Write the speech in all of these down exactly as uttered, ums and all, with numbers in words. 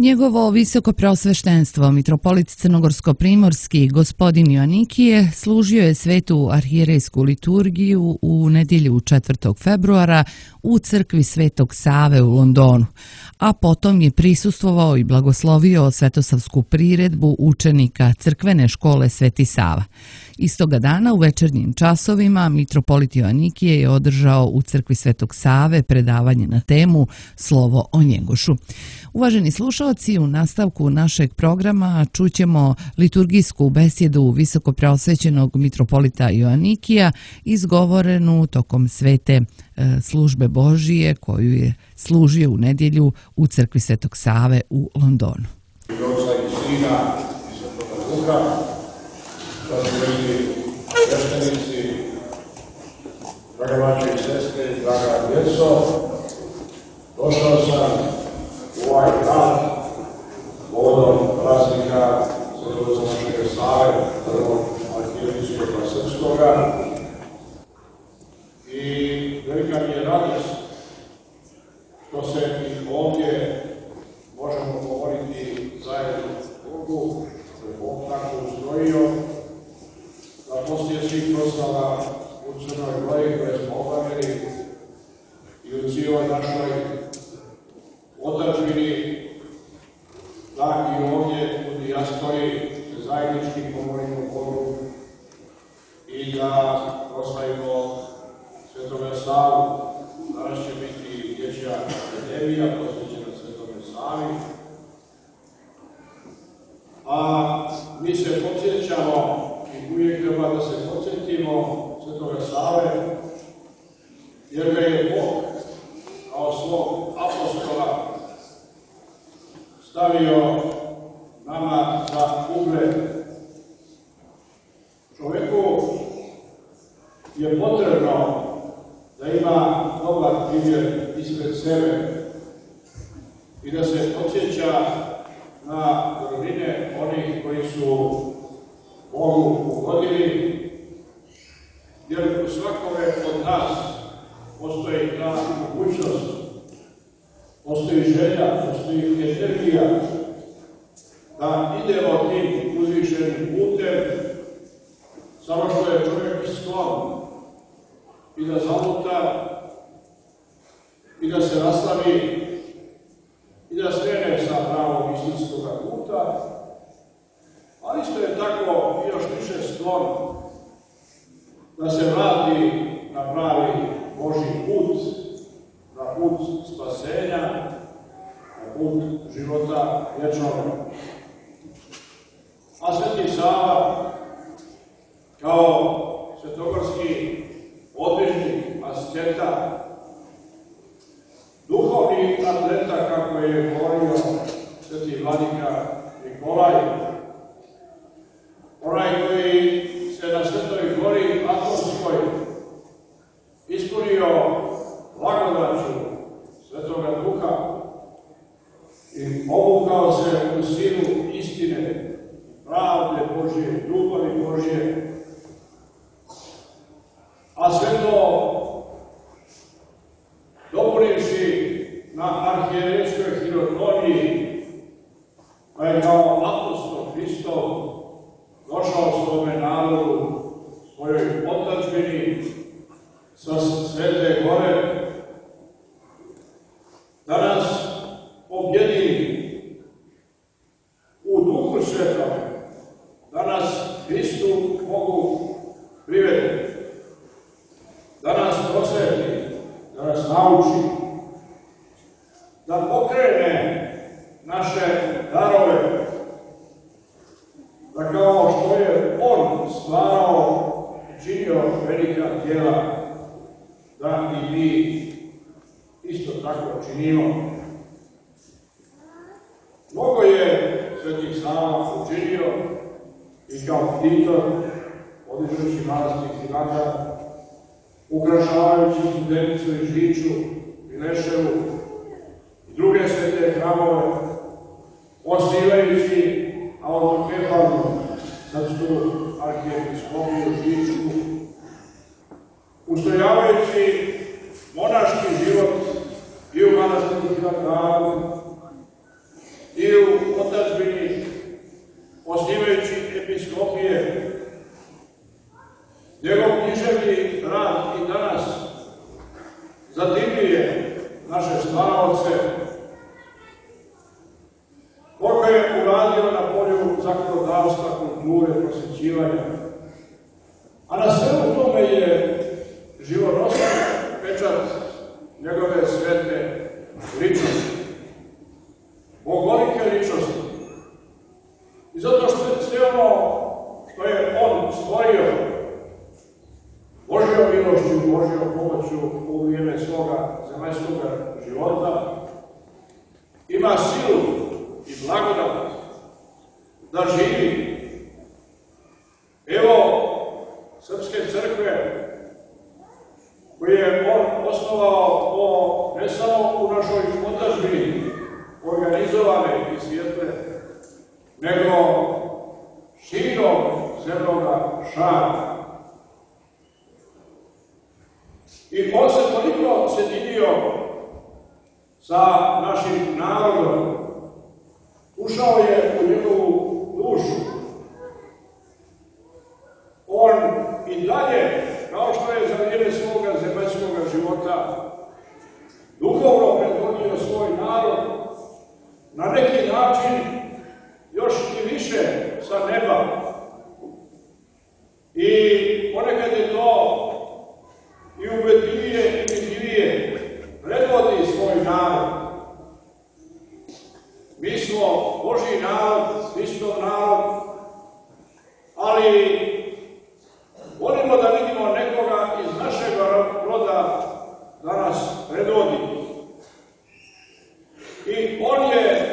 Njegovo visoko preosveštenstvo, mitropolit crnogorsko-primorski gospodin Joanikije, služio je svetu arhijerejsku liturgiju u nedjelju četvrtog februara u crkvi Svetog Save u Londonu, a potom je prisustvovao i blagoslovio svetosavsku priredbu učenika crkvene škole Sveti Sava. Istoga dana u večernjim časovima mitropolit Joanikije je održao u crkvi Svetog Save predavanje na temu Slovo o Njegošu. Uvaženi slušalci, u nastavku našeg programa čućemo liturgijsku besjedu visoko preosvećenog mitropolita Joanikija izgovorenu tokom svete e, službe Božije koju je služio u nedjelju u crkvi Svetog Save u Londonu. Oca i Sina i Svetoga Duha, dragi sveštenici, draga braćo i sestre, draga djeco, došao sam u ovaj dan povodom praznika Svetoga našega Save, prvog arhijepiskopa srpskoga, i velika mi je radost što se i ovdje možemo govoriti zajedno Bogu, što je Bog tako ustrojio, da poslije svih proslava u Crnoj Gori koje smo obavili i u cijeloj našoj otadžbini, da i ovdje u dijaspori zajednički pomolimo Bogu i da proslavimo Svetoga Savu. Danas će biti dječja akademija posvećena Svetome Savi, a mi se podsjećamo i uvijek treba da se podsjetimo Svetoga Save, jer ga je Bog kao svog apostola stavio nama za ugled. Čovjeku je potrebno da ima dobar primjer ispred sebe i da se podsjeća na vrline onih koji su Bogu ugodili, jer u svakome od nas postoji ta mogućnost, postoji želja, postoji energija da idemo tim uzvišenim putem, samo što je čovjek sklon i da zaluta i da se raslavi i da skrene sa pravog istinskog puta, ali isto je tako još više sklon da se vrati na pravi Božji put, na put spasenja, na put života vječnog. A Sveti Sava, kao svetogorski odvižnik, asketa, duhovni atleta, kako je govorio sveti vladika Nikolaj, onaj koji se na Svetoj gori Atonskoj ispunio blagodaću Svetoga Duha i obukao se u silu istine, pravde Božje, ljubavi Božje, a sve to dopunivši na arhijerejskoj hirotoniji, pa je kao apostol Hristov došao svome narodu, svojoj otadžbini sa Svete gore, da nas objedini u Duhu Svetome, da nas Hristu Bogu privede, da nas prosveti, da nas nauči, da pokrene naše darove, da kao što je On stvarao i činio velika djela, da i mi isto tako činimo. Mnogo je Sveti Sava učinio i kao Titor, podižući manastir Hilandar, ukrašavajući Studenicu i Žiču i Leševu i druge svete hramove, osnivajući autokefalnu srpsku arhijepiskopiju Žičku, ustojavajući monaški život i u manastiru Hilandaru, i episkopije, njegov književni rad i danas zadivljuje naše stvaralce, koliko je uradio na polju zakonodavstva, kulture, prosvećivanja. A na svemu tome je živonosan pečat njegove svete ličnosti, bogolike ličnosti. I zato što je sve ono što je on stvorio Božjom milošću i Božjom pomoću u vrijeme svoga zemaljskog života ima silu i blagodat da živi. Evo Srpske crkve koje je on osnovao po, ne samo u našoj otadžbini organizovane i svijetle, nego širom zemljoga šara. I on se toliko sjedinio sa našim narodom, ušao je u njegovu dušu. On i dalje, kao što je za vrijeme svoga zemaljskog života duhovno predvodio svoj narod, na neki način još i više sa neba. I ponekad je to i ubedljivije i vidljivije predvodi svoj narod. Mi smo Božji narod, Hristov narod, ali volimo da vidimo nekoga iz našeg roda da nas predvodi. I on je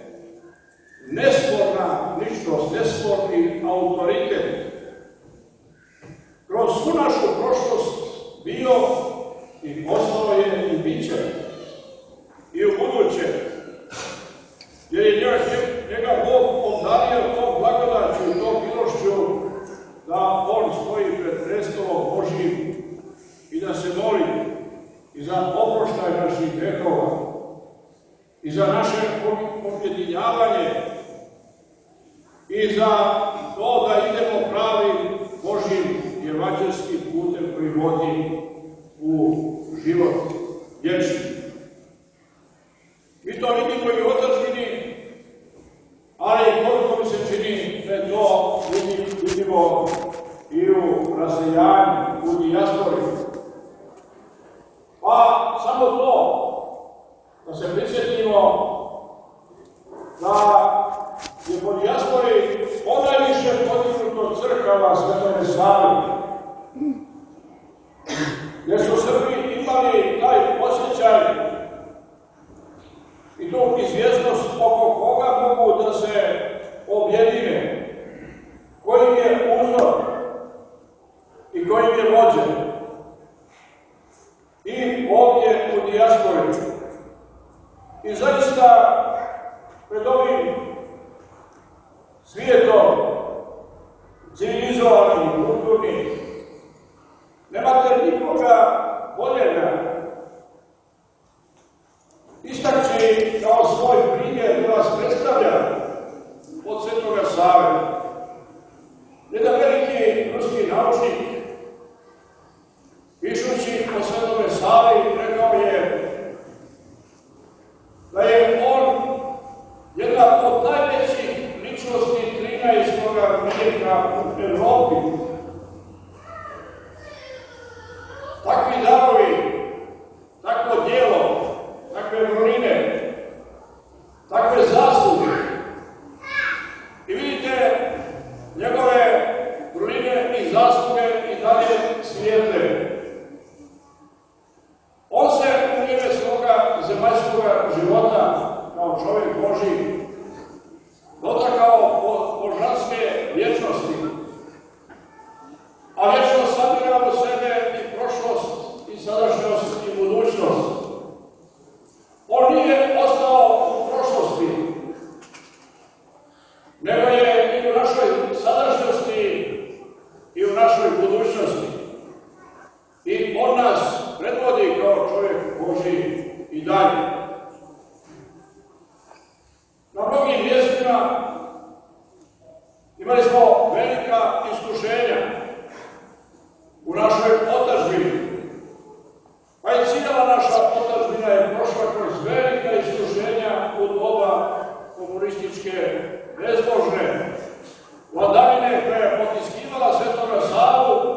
nesporna ličnost, nesporni autoritet. Kroz svu našu prošlost bio i ostao je i bit će i u buduće. Jer je njega Bog obdario tom blagodaću i tom milošću da on stoji pred prestolom Božjim i da se moli i za oproštaj naših grehova i za naše objedinjavanje i za to da idemo pravim Božjim evanđelskim putem koji vodi u život vječni. Mi to vidimo i u otadžbini, ali koliko mi se čini da to vidimo i u raseljanju, u dijaspori. Pa samo to, da se prisjetimo da je po dijaspori ponajviše podignuto crkava Svetoj Savi, jer su Srbi imali taj osjećaj i tu izvjesnost oko koga mogu da se objedine, koji je uzor i koji je vođen. I ovdje u dijaspori. I zaista pred ovim svijetom civilizovanim, kulturnim, nemate nikoga boljega istaći kao svoj primjer da vas predstavlja od Svetoga Save. Jedan veliki ruski naučnik, pišući o Svetome Savi, rekao je da je on jedna od najvećih ličnosti trinaestog vijeka u Evropi. Takvi darovi, takvo djelo, takve vrline, takve zasluge. I vidite, njegove vrline i zasluge i dalje svijetle. On se u vrijeme svoga zemaljskog života, kao čovjek Božji, dotakao božanske vječnosti. A vječnost sadira u sebe i prošlost, i sadašnjost, i budućnost. On nije ostao u prošlosti, nego je i u našoj sadašnjosti i u našoj budućnosti. I on nas predvodi kao čovjek Božji i dalje. Na mnogim mjestima imali smo komunističke, bezbožne vladavine koja je potiskivala Svetoga Savu,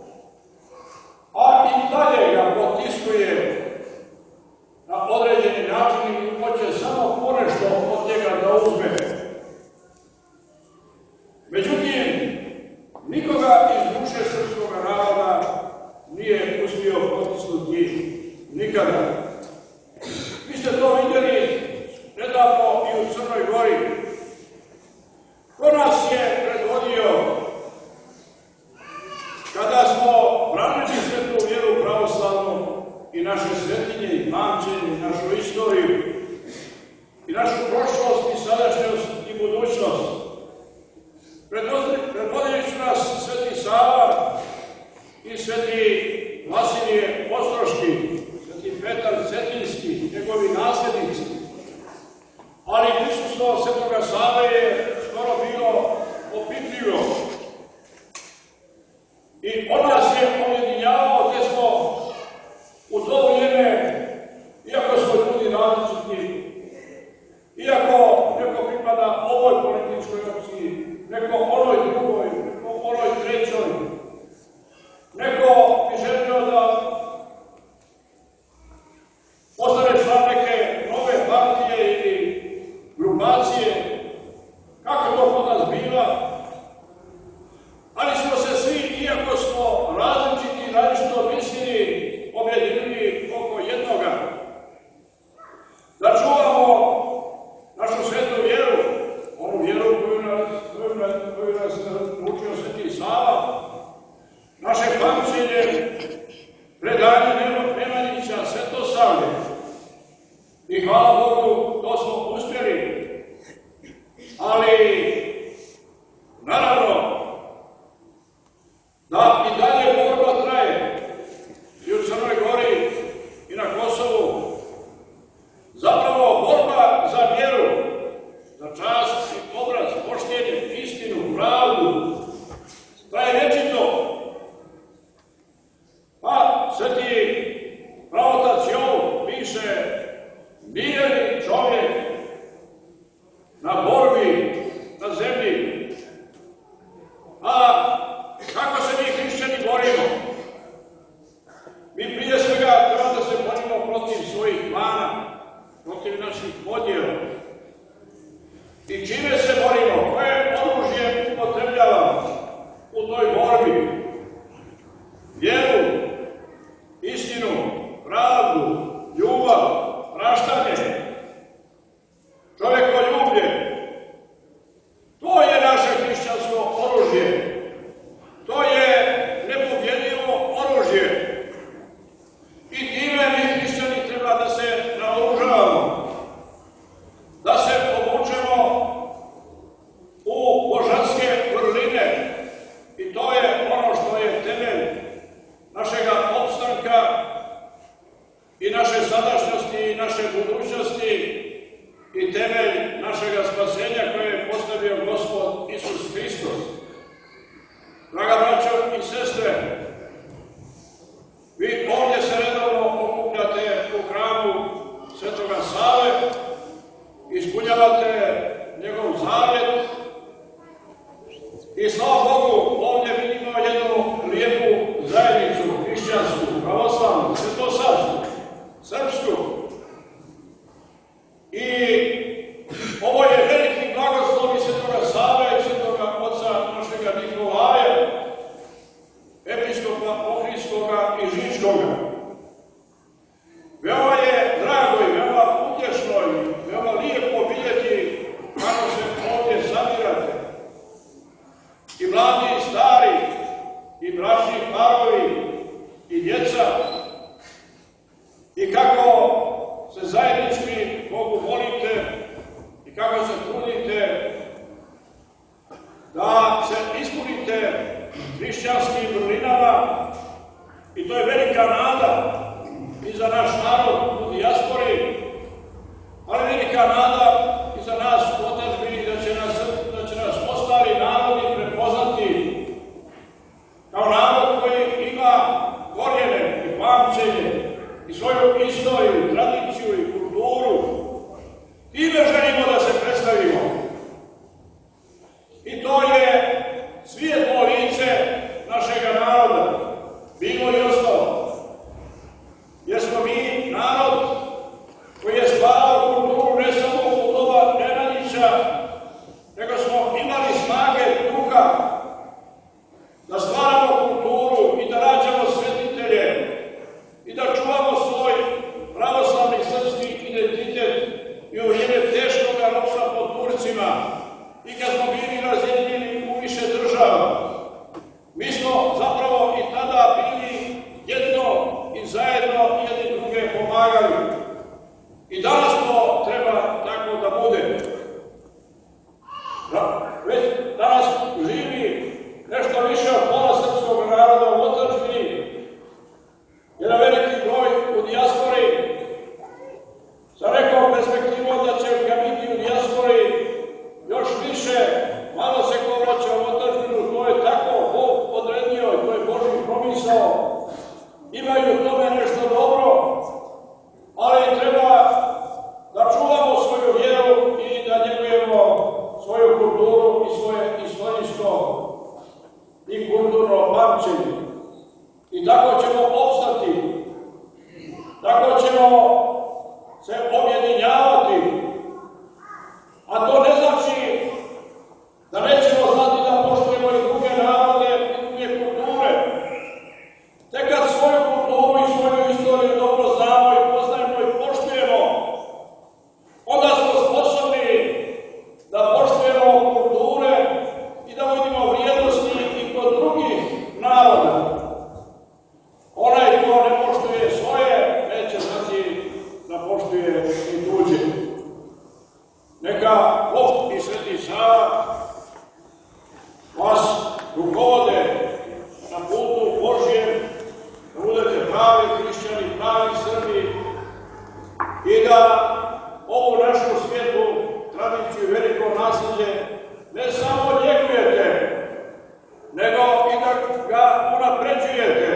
a i dalje ga potiskuje na određeni način i hoće samo ponešto od njega da uzme. Međutim, nikoga iz duše srpskog naroda nije uspio potisnuti nikada. Vi ste to vidjeli nedavno i u Crnoj Gori. Ko nas je predvodio kada smo branili svetu vjeru pravoslavnu i naše svetinje i pamćenje, i našu istoriju, i našu prošlost i sadašnjost i budućnost. Predvodili su nas Sveti Sava i Sveti Vasilije Ostroški, Sveti Petar Cetinski, njegovi nasljednici. Ali prisustvo Svetoga Save je skoro bilo opipljivo. I on nas je objedinjavao gdje smo u to vrijeme, iako smo ljudi različiti, iako neko pripada ovoj političkoj opciji, neko onoj drugoj, neko onoj trećoj, neko bi želio da postane član neke nove partije ili grupacije, kako to kod nas biva, ali smo se svi, iako smo različiti, različito mislili, objedinili oko jednoga, da čuvamo našu svetu vjeru, onu vjeru koju nas, koju nas, koju nas učio Sveti Sava, naše pamćenje, predanje Nemanjića, Svetosavlje. I hvala Bogu, to smo uspjeli. Ali, naravno, da i dalje borba traje i u Crnoj Gori i na Kosovu. Zapravo borba za vjeru, za čast i obraz, poštenje, istinu, pravdu, traje vječito. Pa Sveti pravotac Jov piše: nije li čovjek na borbi na zemlji? A kako se mi hrišćani borimo? Mi prije svega treba da se borimo protiv svojih mana, protiv naših podjela. I čime se borimo? Koje oružje upotrebljavamo u toj borbi? Vjeru, istinu, pravdu, ljubav, praštanje, čovjekoljublje. To je naše hrišćansko oružje. To je nepobjedivo oružje. I time mi hrišćani treba da se naoružavamo, da se obučemo u božanske vrline. I to je ono što je temelj našega opstanka i naše sadašnjosti i naše budućnosti i temelj našega spasenja koje je postavio Gospod Isus Hristos. Draga braćo i sestre, vi ovdje se redovno okupljate u hramu Svetoga Save, ispunjavate njegov zavjet i slava Bogu, ovdje vidimo jednu lijepu zajednicu, hrišćansku, pravoslavnu, svetosavsku, srpsku. I ovo je veliki blagoslov i Svetoga Save i Svetoga Oca našega Nikolaja, episkopa Ohridskoga i Žičkoga. Veoma je drago i veoma utješno i veoma lijepo vidjeti kako se ovdje sabirate. I priča, nego smo imali snage duha da stvaramo kulturu i da rađamo svetitelje i da čuvamo svoj pravoslavni srpski identitet i u vrijeme teškog ropstva pod Turcima i kad smo bili razjedinjeni u više država. Mi smo zapravo i tada bili jedno i zajedno jedni druge pomagali. I danas to treba tako da bude. Već danas živi nešto više od pola srpskog naroda u otadžbini, jedan veliki broj u dijaspori. Sam rekao perspektivom da će ga biti u dijaspori još više, malo se ko vraća u otadžbinu, to je tako Bog odredio, to je Božji promisao. Imaju u tome nešto dobro, ali treba da čuvamo svoju vjeru i da njegujemo svoju kulturu i svoje istorijsko i kulturno pamćenje. I tako ćemo opstati, tako ćemo se objedinjavati, a to ne znači da nećemo znati da poštujemo i druge narode i druge kulture. Tek kad svoju kulturu i svoju istoriju dobro znamo i poznajemo i poštujemo, onda smo sposobni da poštujemo kulture i da vidimo vrijednosti i kod drugih naroda. Onaj ko ne poštuje svoje, neće znati da poštuje i tuđe. Neka Bog i Sveti Sava vas rukovode na putu Božjem, da budete pravi hrišćani, pravi Srbi i da ovu našu svijetlu tradiciju i veliko nasljeđe ne samo njegujete, nego i da ga unapređujete,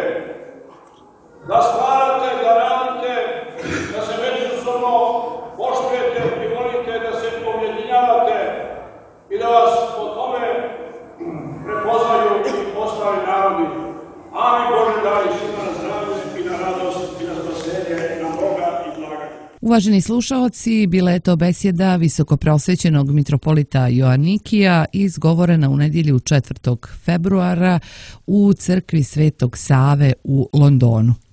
da stvarate, da radite, da se međusobno poštujete i volite, da se objedinjavate i da vas po tome prepoznaju i ostali narodi. Amin. Bože daj svima na zdravlje i na radost i na spasenje i na Boga i blaga. Uvaženi slušaoci, bila je to besjeda visokoprosvećenog mitropolita Joannikija izgovorena u nedjelju četvrtog februara u crkvi Svetog Save u Londonu.